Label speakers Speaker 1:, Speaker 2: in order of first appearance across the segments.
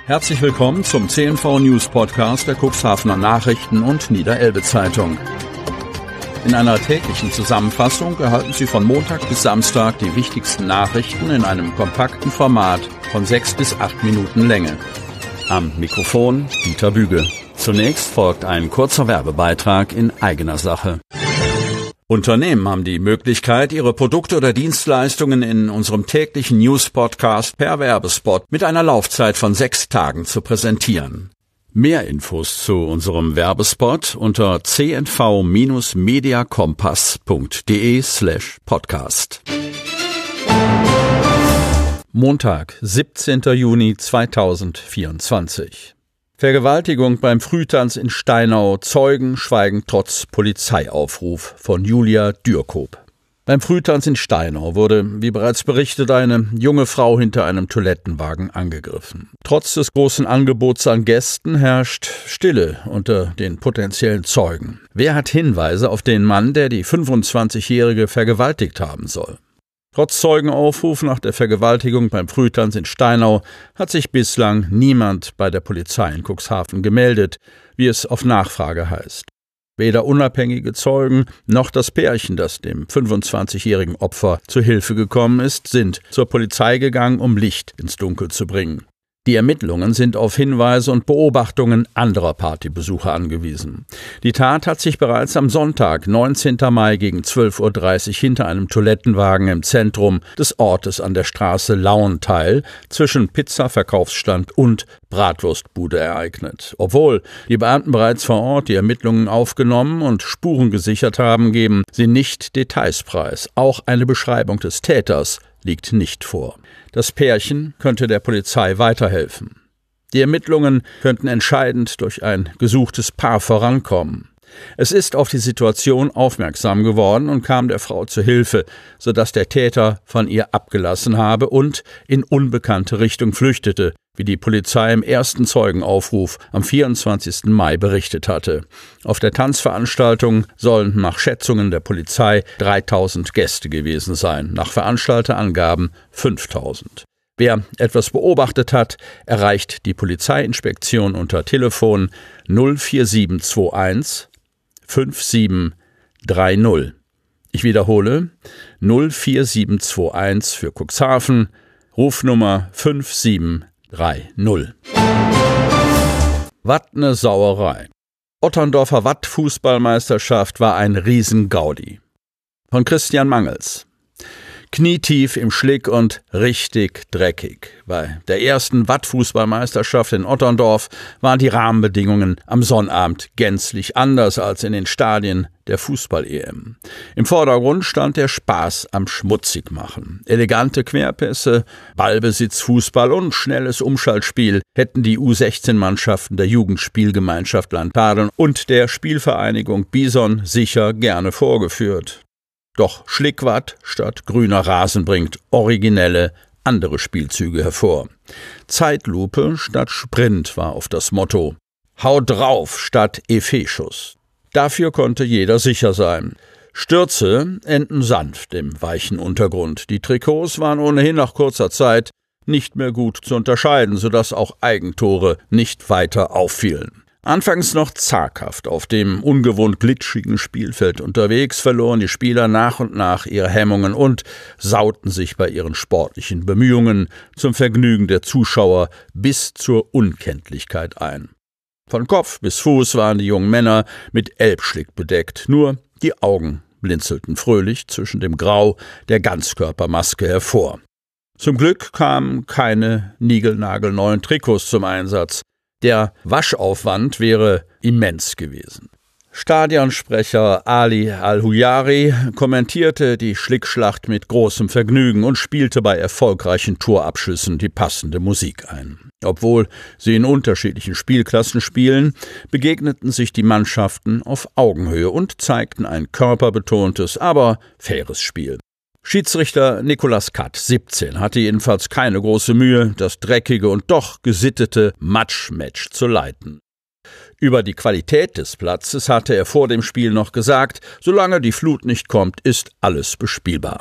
Speaker 1: Herzlich willkommen zum CNV News Podcast der Cuxhavener Nachrichten und Niederelbe Zeitung. In einer täglichen Zusammenfassung erhalten Sie von Montag bis Samstag die wichtigsten Nachrichten in einem kompakten Format von 6 bis 8 Minuten Länge. Am Mikrofon Dieter Büge. Zunächst folgt ein kurzer Werbebeitrag in eigener Sache. Unternehmen haben die Möglichkeit, ihre Produkte oder Dienstleistungen in unserem täglichen News-Podcast per Werbespot mit einer Laufzeit von 6 Tagen zu präsentieren. Mehr Infos zu unserem Werbespot unter cnv-mediakompass.de/podcast. Montag, 17. Juni 2024. Vergewaltigung beim Frühtanz in Steinau. Zeugen schweigen trotz Polizeiaufruf von Julia Dürkop. Beim Frühtanz in Steinau wurde, wie bereits berichtet, eine junge Frau hinter einem Toilettenwagen angegriffen. Trotz des großen Angebots an Gästen herrscht Stille unter den potenziellen Zeugen. Wer hat Hinweise auf den Mann, der die 25-Jährige vergewaltigt haben soll? Trotz Zeugenaufruf nach der Vergewaltigung beim Frühtanz in Steinau hat sich bislang niemand bei der Polizei in Cuxhaven gemeldet, wie es auf Nachfrage heißt. Weder unabhängige Zeugen noch das Pärchen, das dem 25-jährigen Opfer zu Hilfe gekommen ist, sind zur Polizei gegangen, um Licht ins Dunkel zu bringen. Die Ermittlungen sind auf Hinweise und Beobachtungen anderer Partybesucher angewiesen. Die Tat hat sich bereits am Sonntag, 19. Mai gegen 12:30 Uhr hinter einem Toilettenwagen im Zentrum des Ortes an der Straße Lauenthal zwischen Pizza-Verkaufsstand und Bratwurstbude ereignet. Obwohl die Beamten bereits vor Ort die Ermittlungen aufgenommen und Spuren gesichert haben, geben sie nicht Details preis. Auch eine Beschreibung des Täters liegt nicht vor. Das Pärchen könnte der Polizei weiterhelfen. Die Ermittlungen könnten entscheidend durch ein gesuchtes Paar vorankommen. Es ist auf die Situation aufmerksam geworden und kam der Frau zu Hilfe, sodass der Täter von ihr abgelassen habe und in unbekannte Richtung flüchtete, wie die Polizei im ersten Zeugenaufruf am 24. Mai berichtet hatte. Auf der Tanzveranstaltung sollen nach Schätzungen der Polizei 3.000 Gäste gewesen sein, nach Veranstalterangaben 5.000. Wer etwas beobachtet hat, erreicht die Polizeiinspektion unter Telefon 04721 5730. Ich wiederhole 04721 für Cuxhaven, Rufnummer 5730. Watt ne Sauerei. Otterndorfer Watt-Fußballmeisterschaft war ein Riesengaudi. Von Christian Mangels. Knietief im Schlick und richtig dreckig. Bei der ersten Watt-Fußballmeisterschaft in Otterndorf waren die Rahmenbedingungen am Sonnabend gänzlich anders als in den Stadien der Fußball-EM. Im Vordergrund stand der Spaß am Schmutzigmachen. Elegante Querpässe, Ballbesitz, Fußball und schnelles Umschaltspiel hätten die U16-Mannschaften der Jugendspielgemeinschaft Landtadeln und der Spielvereinigung Bison sicher gerne vorgeführt. Doch Schlickwatt statt grüner Rasen bringt originelle, andere Spielzüge hervor. Zeitlupe statt Sprint war oft das Motto. Hau drauf statt Effet-Schuss. Dafür konnte jeder sicher sein. Stürze enden sanft im weichen Untergrund. Die Trikots waren ohnehin nach kurzer Zeit nicht mehr gut zu unterscheiden, sodass auch Eigentore nicht weiter auffielen. Anfangs noch zaghaft auf dem ungewohnt glitschigen Spielfeld unterwegs, verloren die Spieler nach und nach ihre Hemmungen und sauten sich bei ihren sportlichen Bemühungen zum Vergnügen der Zuschauer bis zur Unkenntlichkeit ein. Von Kopf bis Fuß waren die jungen Männer mit Elbschlick bedeckt, nur die Augen blinzelten fröhlich zwischen dem Grau der Ganzkörpermaske hervor. Zum Glück kamen keine niegelnagelneuen Trikots zum Einsatz. Der Waschaufwand wäre immens gewesen. Stadionsprecher Ali Al-Huyari kommentierte die Schlickschlacht mit großem Vergnügen und spielte bei erfolgreichen Torabschüssen die passende Musik ein. Obwohl sie in unterschiedlichen Spielklassen spielen, begegneten sich die Mannschaften auf Augenhöhe und zeigten ein körperbetontes, aber faires Spiel. Schiedsrichter Nicolas Katt, 17, hatte jedenfalls keine große Mühe, das dreckige und doch gesittete Match-Match zu leiten. Über die Qualität des Platzes hatte er vor dem Spiel noch gesagt, solange die Flut nicht kommt, ist alles bespielbar.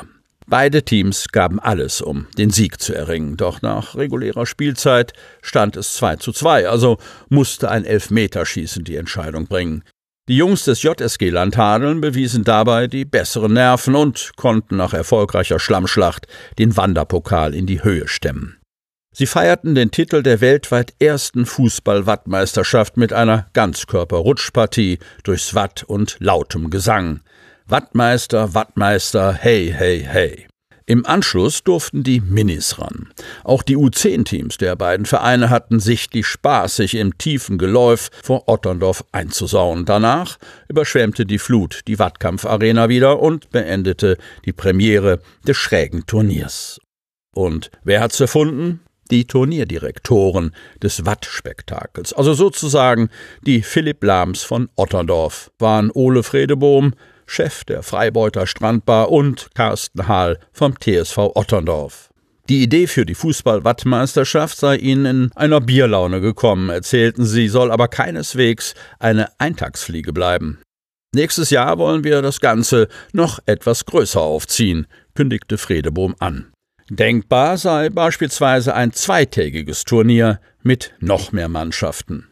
Speaker 1: Beide Teams gaben alles, um den Sieg zu erringen. Doch nach regulärer Spielzeit stand es 2:2, also musste ein Elfmeterschießen die Entscheidung bringen. Die Jungs des JSG Landhadeln bewiesen dabei die besseren Nerven und konnten nach erfolgreicher Schlammschlacht den Wanderpokal in die Höhe stemmen. Sie feierten den Titel der weltweit ersten Fußball-Wattmeisterschaft mit einer Ganzkörper-Rutschpartie durchs Watt und lautem Gesang. Wattmeister, Wattmeister, hey, hey, hey. Im Anschluss durften die Minis ran. Auch die U10-Teams der beiden Vereine hatten sichtlich Spaß, sich im tiefen Geläuf vor Otterndorf einzusauen. Danach überschwemmte die Flut die Wattkampfarena wieder und beendete die Premiere des schrägen Turniers. Und wer hat's erfunden? Die Turnierdirektoren des Wattspektakels, also sozusagen die Philipp Lahms von Otterndorf, waren Ole Fredebohm, Chef der Freibeuter Strandbar, und Carsten Hahl vom TSV Otterndorf. Die Idee für die Fußball-Wattmeisterschaft sei ihnen in einer Bierlaune gekommen, erzählten sie, soll aber keineswegs eine Eintagsfliege bleiben. Nächstes Jahr wollen wir das Ganze noch etwas größer aufziehen, kündigte Fredebohm an. Denkbar sei beispielsweise ein zweitägiges Turnier mit noch mehr Mannschaften.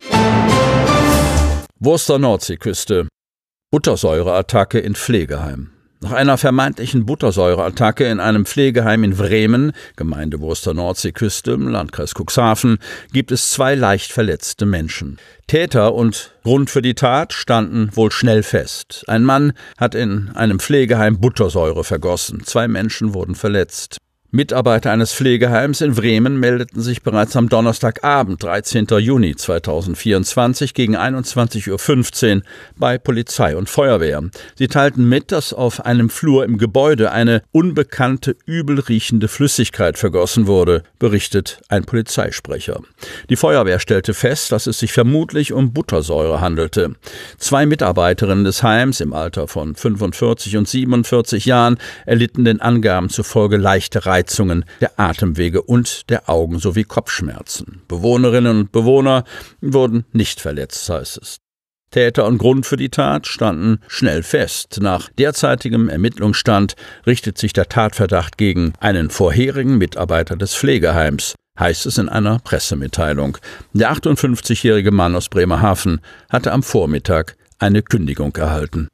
Speaker 1: Worcester Nordseeküste. Buttersäureattacke in Pflegeheim. Nach einer vermeintlichen Buttersäureattacke in einem Pflegeheim in Bremen, Gemeinde Worcester Nordseeküste im Landkreis Cuxhaven, gibt es 2 leicht verletzte Menschen. Täter und Grund für die Tat standen wohl schnell fest. Ein Mann hat in einem Pflegeheim Buttersäure vergossen. 2 Menschen wurden verletzt. Mitarbeiter eines Pflegeheims in Bremen meldeten sich bereits am Donnerstagabend, 13. Juni 2024, gegen 21:15 Uhr bei Polizei und Feuerwehr. Sie teilten mit, dass auf einem Flur im Gebäude eine unbekannte, übel riechende Flüssigkeit vergossen wurde, berichtet ein Polizeisprecher. Die Feuerwehr stellte fest, dass es sich vermutlich um Buttersäure handelte. 2 Mitarbeiterinnen des Heims im Alter von 45 und 47 Jahren erlitten den Angaben zufolge leichte Reizungen der Atemwege und der Augen sowie Kopfschmerzen. Bewohnerinnen und Bewohner wurden nicht verletzt, heißt es. Täter und Grund für die Tat standen schnell fest. Nach derzeitigem Ermittlungsstand richtet sich der Tatverdacht gegen einen vorherigen Mitarbeiter des Pflegeheims, heißt es in einer Pressemitteilung. Der 58-jährige Mann aus Bremerhaven hatte am Vormittag eine Kündigung erhalten.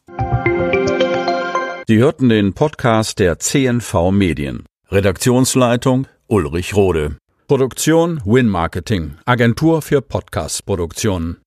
Speaker 1: Sie hörten den Podcast der CNV Medien. Redaktionsleitung Ulrich Rode. Produktion Win Marketing, Agentur für Podcast-Produktionen.